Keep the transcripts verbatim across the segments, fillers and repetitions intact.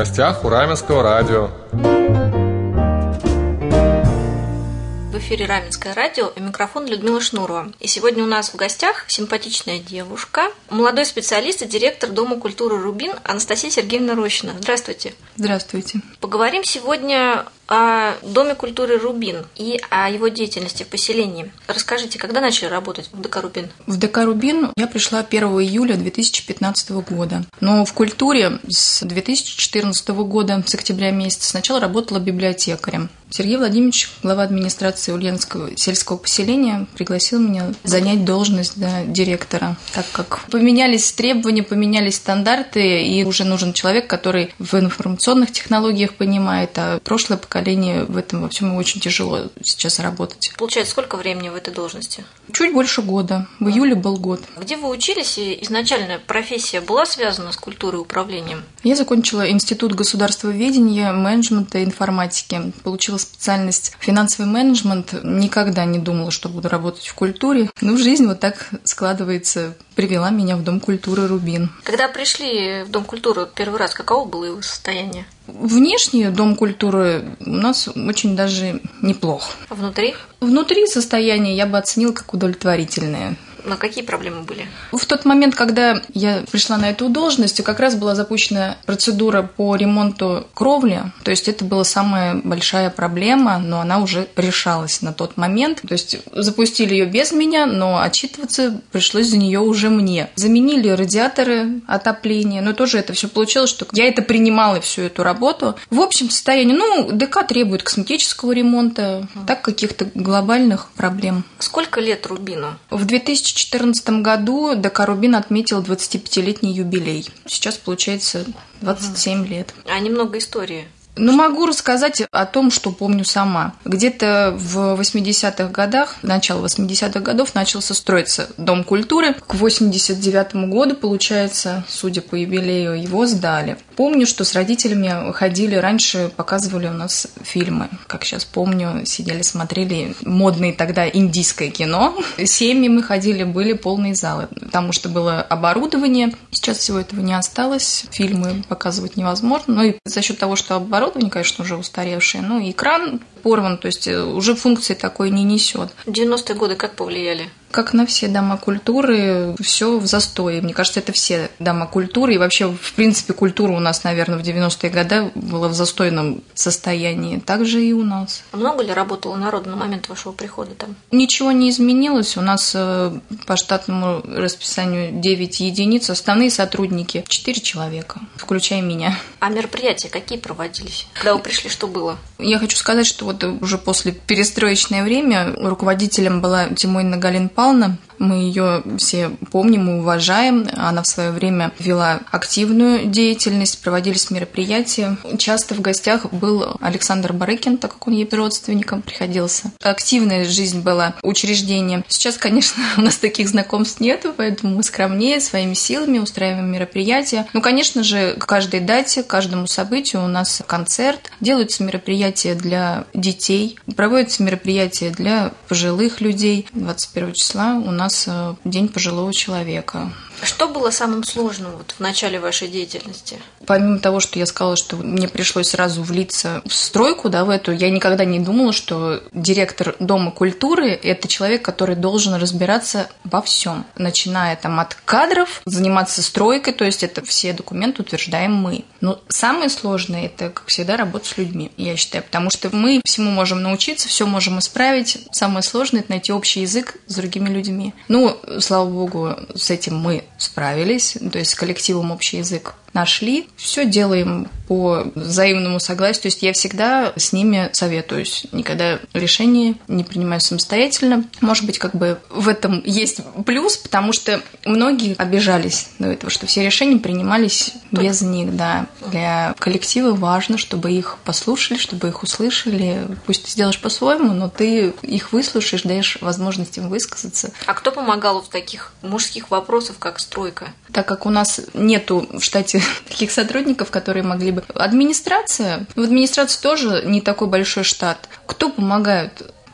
гостях у Раменского радио. В эфире Раменское радио, и микрофон Людмила Шнурова. И сегодня у нас в гостях симпатичная девушка, молодой специалист и директор Дома культуры «Рубин» Анастасия Сергеевна Рощина. Здравствуйте. Здравствуйте. Поговорим сегодня о Доме культуры «Рубин» и о его деятельности в поселении. Расскажите, когда начали работать в ДК «Рубин»? В ДК «Рубин» я пришла первого июля две тысячи пятнадцатого года. Но в культуре с две тысячи четырнадцатого года, с октября месяца, сначала работала библиотекарем. Сергей Владимирович, глава администрации Ульяновского сельского поселения, пригласил меня занять должность да, директора, так как поменялись требования, поменялись стандарты, и уже нужен человек, который в информационных технологиях понимает, а прошлое поколение в этом во всем очень тяжело сейчас работать. Получается, сколько времени в этой должности? Чуть больше года. В июле был год. Где вы учились, и изначально профессия была связана с культурой и управлением? Я закончила Институт государствоведения, менеджмента и информатики. Получила специальность финансовый менеджмент. Никогда не думала, что буду работать в культуре. Но жизнь вот так складывается, привела меня в Дом культуры «Рубин». Когда пришли в Дом культуры первый раз, каково было его состояние? Внешне Дом культуры у нас очень даже неплох. А внутри? Внутри состояние я бы оценила как удовлетворительное. Но какие проблемы были? В тот момент, когда я пришла на эту должность, как раз была запущена процедура по ремонту кровли. То есть это была самая большая проблема, но она уже решалась на тот момент. То есть запустили ее без меня, но отчитываться пришлось за нее уже мне. Заменили радиаторы отопления, но тоже это все получилось, что я это принимала, всю эту работу. В общем состоянии, ну, ДК требует косметического ремонта, так каких-то глобальных проблем. Сколько лет «Рубину»? В две тысячи четырнадцатом году ДК «Рубин» отметил двадцатипятилетний юбилей. Сейчас, получается, двадцать семь угу. лет. А немного истории. Ну, могу рассказать о том, что помню сама. Где-то в восьмидесятых годах, начало восьмидесятых годов, начался строиться Дом культуры. К восемьдесят девятому году, получается, судя по юбилею, его сдали. Помню, что с родителями ходили раньше, показывали у нас фильмы. Как сейчас помню, сидели, смотрели модное тогда индийское кино. Семьи мы ходили, были полные залы, потому что было оборудование. Сейчас всего этого не осталось. Фильмы показывать невозможно. Ну и за счет того, что оборудование, конечно, уже устаревшее. Ну, и экран порван, то есть уже функции такой не несет. девяностые годы как повлияли? Как на все дома культуры, все в застое. Мне кажется, это все дома культуры. И вообще, в принципе, культура у нас, наверное, в девяностые годы была в застойном состоянии. Так же и у нас. А много ли работало народу на момент вашего прихода там? Ничего не изменилось. У нас по штатному расписанию девять единиц. Основные сотрудники четыре человека, включая меня. А мероприятия какие проводились? Когда вы пришли, что было? Я хочу сказать, что вот уже после перестроечное время руководителем была Тимонина Галина Павловна. Мы ее все помним и уважаем. Она в свое время вела активную деятельность, проводились мероприятия. Часто в гостях был Александр Барыкин, так как он ей родственником приходился. Активная жизнь была учреждения. Сейчас, конечно, у нас таких знакомств нету, поэтому мы скромнее, своими силами устраиваем мероприятия. Ну, конечно же, к каждой дате, к каждому событию у нас концерт. Делаются мероприятия для детей, проводятся мероприятия для пожилых людей. двадцать первого числа у нас День пожилого человека. Что было самым сложным вот в начале вашей деятельности? Помимо того, что я сказала, что мне пришлось сразу влиться в стройку, да, в эту, я никогда не думала, что директор Дома культуры – это человек, который должен разбираться во всем, начиная там от кадров, заниматься стройкой, то есть это все документы утверждаем мы. Но самое сложное – это, как всегда, работа с людьми, я считаю, потому что мы всему можем научиться, все можем исправить. Самое сложное – это найти общий язык с другими людьми. Ну, слава богу, с этим мы справились, то есть с коллективом общий язык нашли. Все делаем по взаимному согласию. То есть я всегда с ними советуюсь. Никогда решения не принимаю самостоятельно. Может быть, как бы в этом есть плюс, потому что многие обижались до этого, что все решения принимались без них. Да. Для коллектива важно, чтобы их послушали, чтобы их услышали. Пусть ты сделаешь по-своему, но ты их выслушаешь, даешь возможность им высказаться. А кто помогал в таких мужских вопросах, как стройка? Так как у нас нету в штате таких сотрудников, которые могли бы... Администрация. В администрации тоже не такой большой штат. Кто помогает?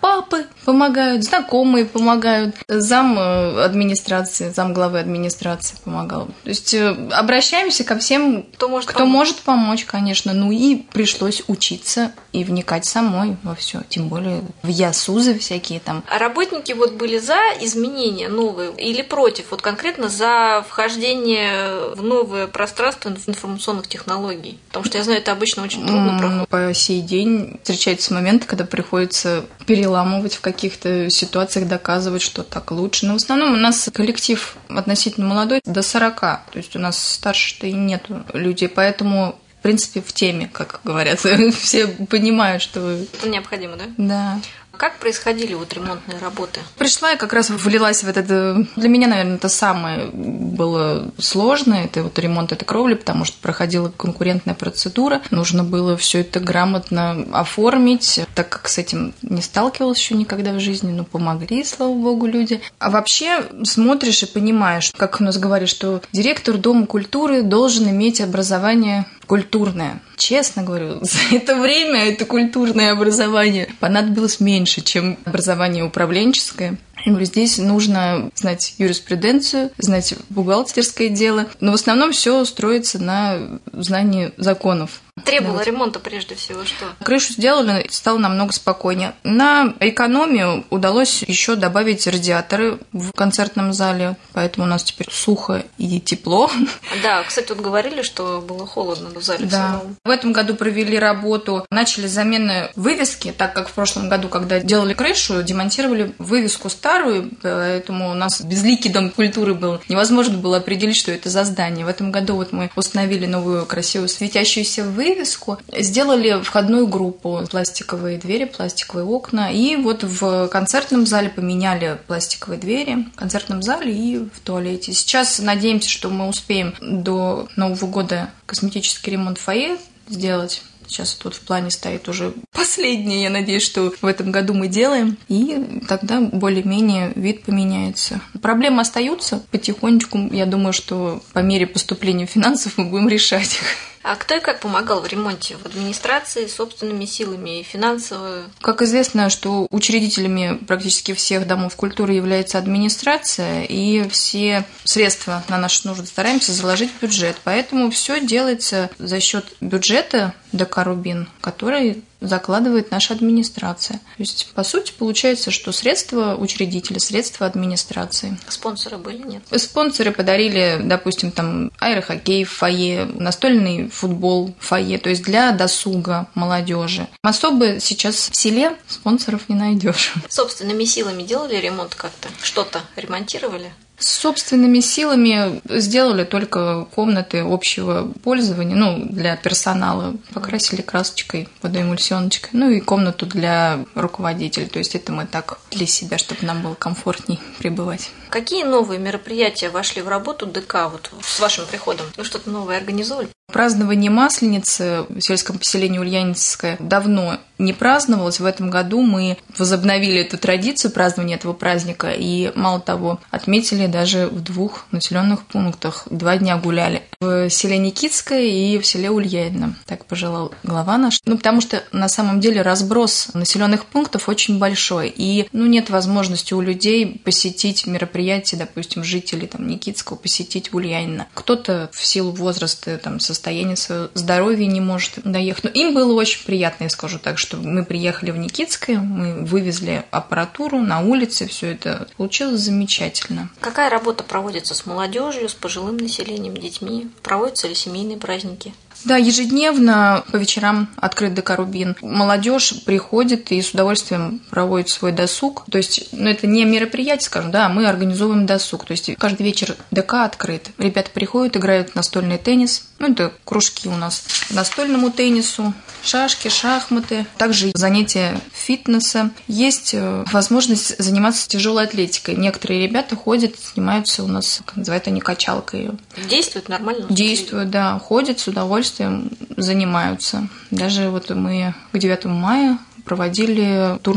папы помогают, знакомые помогают, зам администрации, зам главы администрации помогал. То есть обращаемся ко всем, кто может кто помочь. может помочь, конечно. Ну и пришлось учиться и вникать самой во все, тем более в ЯСУЗы всякие там. А работники вот были за изменения новые или против? Вот конкретно за вхождение в новое пространство информационных технологий? Потому что я знаю, это обычно очень трудно проходит. По сей день встречаются моменты, когда приходится переламывать в каких-то ситуациях, доказывать, что так лучше. Но в основном у нас коллектив относительно молодой, до сорока. То есть у нас старше-то и нету людей, поэтому... В принципе, в теме, как говорят. Все понимают, что... Это необходимо, да? Да. Как происходили вот ремонтные работы? Пришла и как раз влилась в этот... Для меня, наверное, это самое было сложное. Это вот ремонт этой кровли, потому что проходила конкурентная процедура. Нужно было все это грамотно оформить, так как с этим не сталкивалась еще никогда в жизни. Но помогли, слава богу, люди. А вообще смотришь и понимаешь, как у нас говорят, что директор Дома культуры должен иметь образование культурное. Честно говорю, за это время это культурное образование понадобилось меньше, чем образование управленческое. Я говорю, здесь нужно знать юриспруденцию, знать бухгалтерское дело, но в основном все строится на знании законов. Требовало да. ремонта прежде всего что? Крышу сделали, стало намного спокойнее. На экономию удалось еще добавить радиаторы в концертном зале, поэтому у нас теперь сухо и тепло. Да, кстати, вот говорили, что было холодно в зале. Да. В этом году провели работу, начали замены вывески, так как в прошлом году, когда делали крышу, демонтировали вывеску старую, поэтому у нас безликий Дом культуры был. Невозможно было определить, что это за здание. В этом году вот мы установили новую красивую светящуюся вывеску, сделали входную группу, пластиковые двери, пластиковые окна, и вот в концертном зале поменяли пластиковые двери, в концертном зале и в туалете. Сейчас надеемся, что мы успеем до Нового года косметический ремонт фойе сделать. Сейчас тут в плане стоит уже последнее, я надеюсь, что в этом году мы делаем, и тогда более-менее вид поменяется. Проблемы остаются потихонечку, я думаю, что по мере поступления финансов мы будем решать их. А кто и как помогал в ремонте? В администрации, собственными силами и финансово? Как известно, что учредителями практически всех домов культуры является администрация, и все средства на наши нужды стараемся заложить в бюджет. Поэтому все делается за счет бюджета ДК «Рубин», который закладывает наша администрация. То есть, по сути, получается, что средства учредителя, средства администрации. Спонсоры были, нет? Спонсоры подарили, допустим, там аэрохоккей в фойе, настольный футбол в фойе, то есть для досуга молодежи. Особо сейчас в селе спонсоров не найдешь. Собственными силами делали ремонт как-то? Что-то ремонтировали? Собственными силами сделали только комнаты общего пользования, ну, для персонала. Покрасили красочкой, водоэмульсионочкой, ну и комнату для руководителей. То есть это мы так для себя, чтобы нам было комфортней пребывать. Какие новые мероприятия вошли в работу ДК вот с вашим приходом? Вы что-то новое организовали? Празднование Масленицы в сельском поселении Ульяновское давно не праздновалось. В этом году мы возобновили эту традицию празднования этого праздника. И, мало того, отметили даже в двух населенных пунктах. Два дня гуляли. В селе Никитское и в селе Ульянино. Так пожелал глава наш. Ну, потому что, на самом деле, разброс населенных пунктов очень большой. И, ну, нет возможности у людей посетить мероприятия, допустим, жителей там, Никитского, посетить Ульянино. Кто-то в силу возраста, там, состояния своего здоровья не может доехать. Но им было очень приятно, я скажу так, что мы приехали в Никитское, мы вывезли аппаратуру на улице, все это получилось замечательно. Какая работа проводится с молодежью, с пожилым населением, детьми? Проводятся ли семейные праздники? Да, ежедневно по вечерам открыт ДК «Рубин». Молодежь приходит и с удовольствием проводит свой досуг. То есть, ну, это не мероприятие, скажем, да, мы организовываем досуг. То есть, каждый вечер ДК открыт. Ребята приходят, играют в настольный теннис. Ну, это кружки у нас к настольному теннису, шашки, шахматы. Также занятия фитнеса. Есть возможность заниматься тяжелой атлетикой. Некоторые ребята ходят, занимаются у нас, как называют они, качалкой. Действует нормально? Действуют, да. Ходят с удовольствием, занимаются. Даже вот мы к девятому мая проводили турнир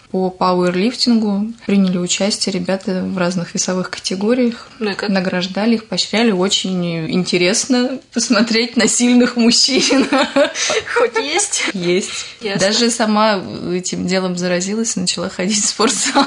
по пауэрлифтингу. Приняли участие ребята в разных весовых категориях. Ну и как? Награждали их, поощряли. Очень интересно посмотреть на сильных мужчин. Хоть есть? Есть. Ясно. Даже сама этим делом заразилась и начала ходить в спортзал.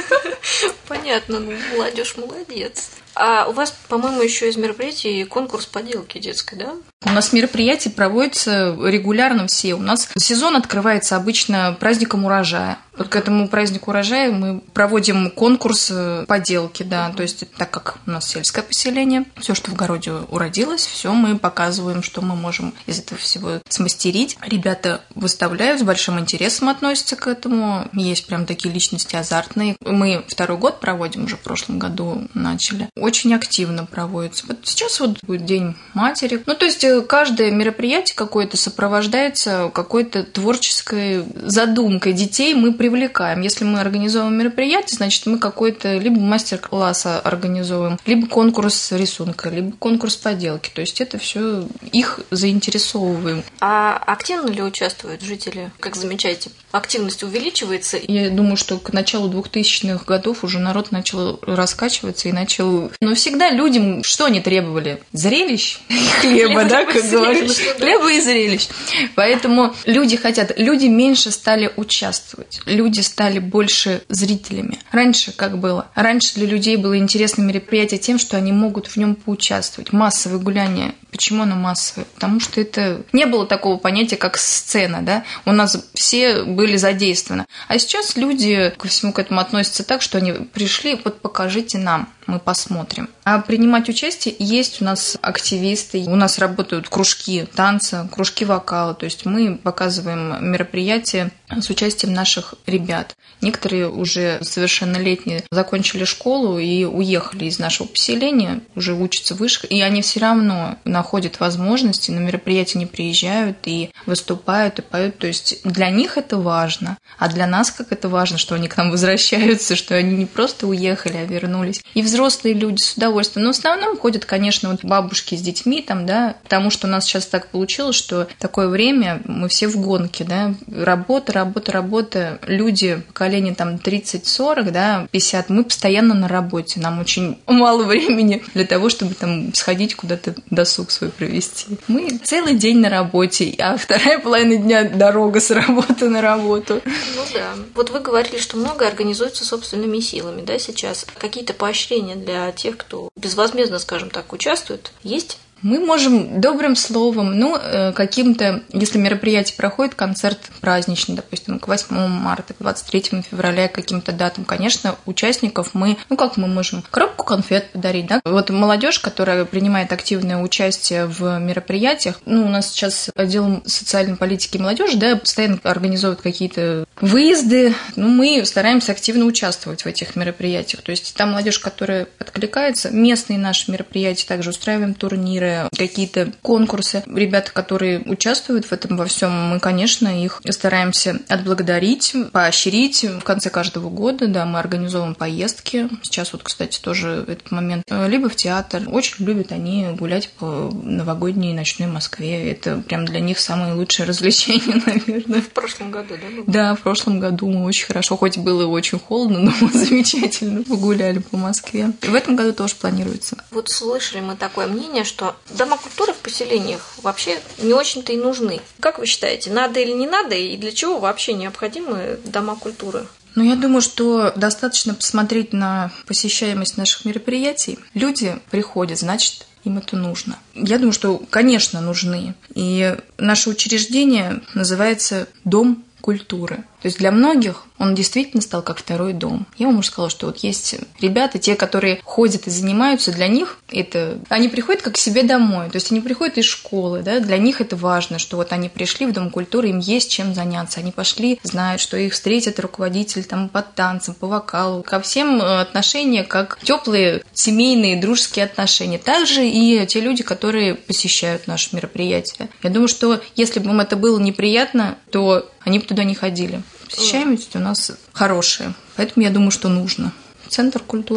Понятно, ну молодежь молодец. А у вас, по-моему, еще из мероприятий конкурс поделки детской, да? У нас мероприятия проводятся регулярно все. У нас сезон открывается обычно праздником урожая. Вот к этому празднику урожая мы проводим конкурс поделки, да. То есть, так как у нас сельское поселение, все, что в городе уродилось, все мы показываем, что мы можем из этого всего смастерить. Ребята выставляют, с большим интересом относятся к этому. Есть прям такие личности азартные. Мы второй год проводим, уже в прошлом году начали. Очень активно проводится. Вот сейчас вот будет День матери. Ну, то есть каждое мероприятие какое-то сопровождается какой-то творческой задумкой детей. Мы привлекаем. Если мы организовываем мероприятие, значит, мы какой-то либо мастер-класс организовываем, либо конкурс рисунка, либо конкурс поделки. То есть это все их заинтересовываем. А активно ли участвуют жители? Как замечаете, активность увеличивается? Я думаю, что к началу двухтысячных годов уже народ начал раскачиваться и начал... Но всегда людям что они требовали? Зрелищ и хлеба, да, как говорили. Хлеба и зрелищ. Поэтому люди хотят... Люди меньше стали участвовать. Люди стали больше зрителями. Раньше как было? Раньше для людей было интересно мероприятие тем, что они могут в нем поучаствовать. Массовое гуляние. Почему оно массовое? Потому что это... Не было такого понятия, как сцена, да? У нас все были задействованы. А сейчас люди ко всему к этому относятся так, что они пришли, вот покажите нам, мы посмотрим. А принимать участие есть у нас активисты, у нас работают кружки танца, кружки вокала, то есть мы показываем мероприятия с участием наших ребят. Некоторые уже совершеннолетние закончили школу и уехали из нашего поселения, уже учатся выше, и они все равно находят возможности, на мероприятия не приезжают и выступают, и поют. То есть для них это важно, а для нас как это важно, что они к нам возвращаются, что они не просто уехали, а вернулись. И взрослые люди с удовольствием. Но в основном ходят, конечно, вот бабушки с детьми, там, да, потому что у нас сейчас так получилось, что такое время, мы все в гонке, да, работа, работа, работа, люди поколения там тридцать-сорок, да, пятьдесят, мы постоянно на работе, нам очень мало времени для того, чтобы там сходить куда-то, досуг свой провести. Мы целый день на работе, а вторая половина дня дорога с работы на работу. Ну да. Вот вы говорили, что многое организуется собственными силами, да, сейчас. Какие-то поощрения для тех, кто безвозмездно, скажем так, участвует, есть? Мы можем добрым словом, ну, каким-то, если мероприятие проходит, концерт праздничный, допустим, к восьмому марта, к двадцать третьему февраля, к каким-то датам, конечно, участников мы, ну, как мы можем, коробку конфет подарить, да? Вот молодежь, которая принимает активное участие в мероприятиях, ну, у нас сейчас отдел социальной политики и молодежи, да, постоянно организовывают какие-то выезды, ну, мы стараемся активно участвовать в этих мероприятиях, то есть та молодежь, которая откликается, местные наши мероприятия, также устраиваем турниры, какие-то конкурсы. Ребята, которые участвуют в этом во всем, мы, конечно, их стараемся отблагодарить, поощрить. В конце каждого года, да, мы организовываем поездки. Сейчас вот, кстати, тоже этот момент. Либо в театр. Очень любят они гулять по новогодней ночной Москве. Это прям для них самое лучшее развлечение, наверное. В прошлом году, да? Было? Да, в прошлом году мы очень хорошо, хоть было очень холодно, но мы замечательно погуляли по Москве. И в этом году тоже планируется. Вот слышали мы такое мнение, что дома культуры в поселениях вообще не очень-то и нужны. Как вы считаете, надо или не надо, и для чего вообще необходимы дома культуры? Ну, я думаю, что достаточно посмотреть на посещаемость наших мероприятий. Люди приходят, значит, им это нужно. Я думаю, что, конечно, нужны. И наше учреждение называется «Дом культуры». То есть для многих он действительно стал как второй дом. Я вам уже сказала, что вот есть ребята, те, которые ходят и занимаются, для них это... Они приходят как к себе домой, то есть они приходят из школы, да, для них это важно, что вот они пришли в Дом культуры, им есть чем заняться. Они пошли, знают, что их встретит руководитель там по танцам, по вокалу. Ко всем отношения как теплые семейные, дружеские отношения. Также и те люди, которые посещают наши мероприятия. Я думаю, что если бы им это было неприятно, то они бы туда не ходили. Посещаемость у нас хорошая, поэтому я думаю, что нужно. Центр культуры.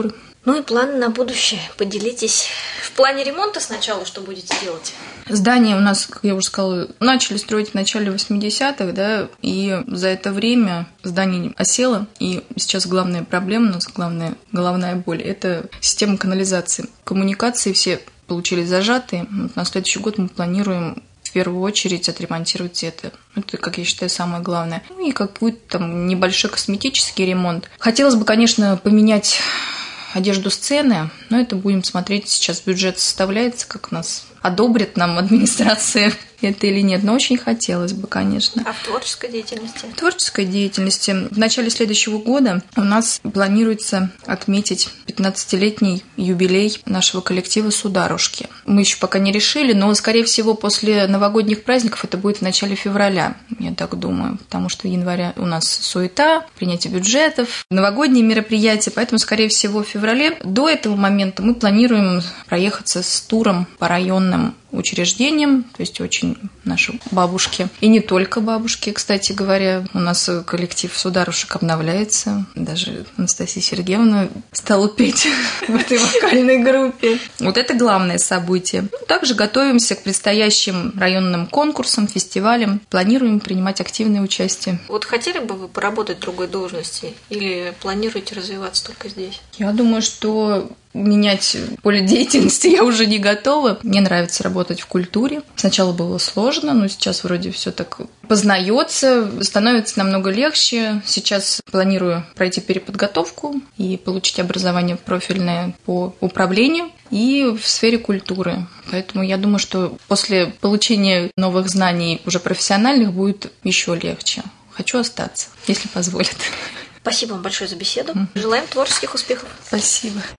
Ну и планы на будущее. Поделитесь. В плане ремонта сначала что будете делать? Здание у нас, как я уже сказала, начали строить в начале восьмидесятых, да, и за это время здание осело, и сейчас главная проблема у нас, главная головная боль – это система канализации. Коммуникации все получились зажатые. Вот на следующий год мы планируем в первую очередь отремонтировать это. Это, как я считаю, самое главное. Ну и какой-то там небольшой косметический ремонт. Хотелось бы, конечно, поменять одежду сцены, но это будем смотреть, сейчас бюджет составляется, как у нас одобрит нам администрация это или нет, но очень хотелось бы, конечно. А в творческой деятельности? В творческой деятельности в начале следующего года у нас планируется отметить пятнадцатилетний юбилей нашего коллектива «Сударушки». Мы еще пока не решили, но, скорее всего, после новогодних праздников это будет в начале февраля, я так думаю, потому что в январе у нас суета, принятие бюджетов, новогодние мероприятия, поэтому, скорее всего, в феврале. До этого момента мы планируем проехаться с туром по районным учреждениям, то есть очень наши бабушки. И не только бабушки, кстати говоря. У нас коллектив «Сударушек» обновляется. Даже Анастасия Сергеевна стала петь в этой вокальной группе. Вот это главное событие. Также готовимся к предстоящим районным конкурсам, фестивалям. Планируем принимать активное участие. Вот хотели бы вы поработать в другой должности или планируете развиваться только здесь? Я думаю, что менять поле деятельности я уже не готова. Мне нравится работать в культуре. Сначала было сложно, но сейчас вроде все так познается, становится намного легче. Сейчас планирую пройти переподготовку и получить образование профильное по управлению и в сфере культуры. Поэтому я думаю, что после получения новых знаний уже профессиональных будет еще легче. Хочу остаться, если позволят. Спасибо вам большое за беседу. Желаем творческих успехов. Спасибо.